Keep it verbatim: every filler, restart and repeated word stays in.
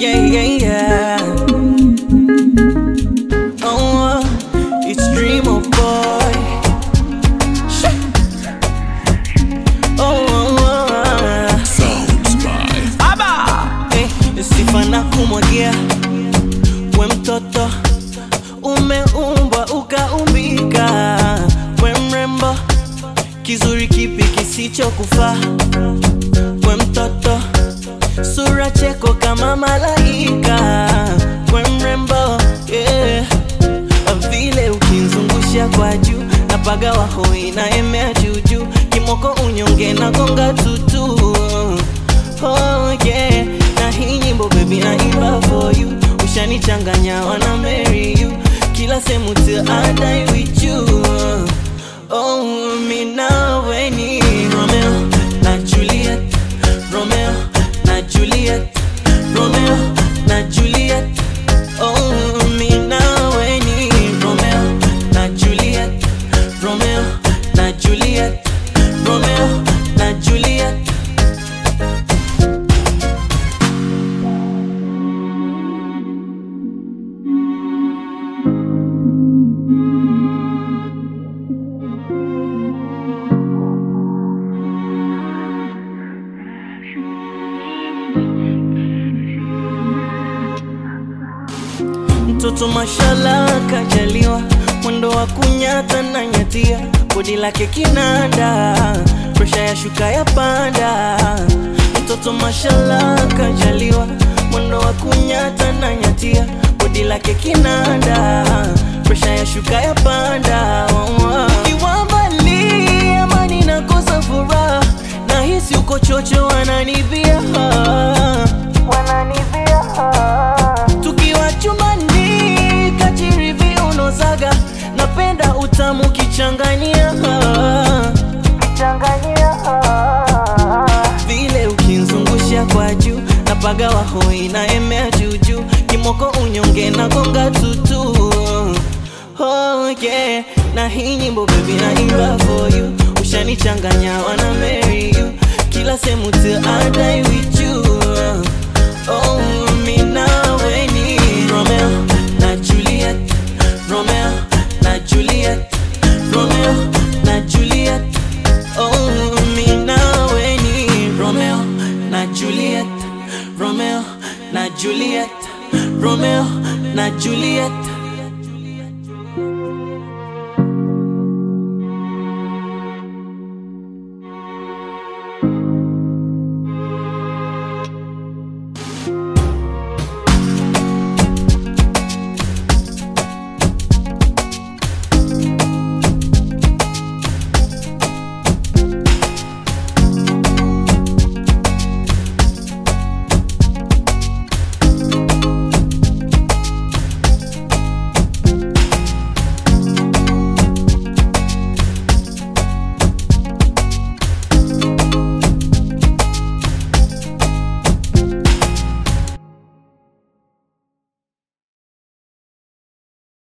yeah, yeah, yeah. Oh, it's Dreamo Boy. Oh, oh, oh. Sounds by Aba. Hey, sifa na kumwagia. We mtoto umeumbwa ukaumbika, we mrembo kizuri kipi kisicho kufa. We mtoto sura cheko kama malaika, we mrembo yeah. Vile ukinzungusha kwa juu napaga wahoi na emea juju, kimoko unyonge na gonga tutu. Oh yeah, na hii nyimbo baby na imba for you. Ushani changanya wanna marry you, kila semu till I die with you. Oh, me now ni Romeo na Juliet, Romeo na Juliet, Romeo na Juliet. Oh, me now ni Romeo na Juliet, Romeo na Juliet, Romeo na Juliet. Mtoto mashallah kajaliwa, mwendo wa kunyata na nyatia, bodi lake kinanda, presha ya shuka ya panda. Mtoto mashallah kajaliwa, mwendo wa kunyata na nyatia, bodi lake kinanda, presha ya shuka ya panda. Ukiwa mbali amani nakosa furaha, nahisi uko chocho wananibia, wananibia. Tukiwa chumbani kachirivi unozaga, napenda utamu kichangania, kichangania. Vile ukinzungusha kwa juu napaga wahoi na emea juju, kimoko unyonge na gonga tutu. Oh yeah, na hii nyimbo baby na imba for you. Ushani changanya wanna marry you, kila semu till I die with you. Oh, me now ni Romeo na Juliet, Romeo na Juliet, Romeo na Juliet. Oh, me now ni Romeo na Juliet, Romeo na Juliet, Romeo na Juliet.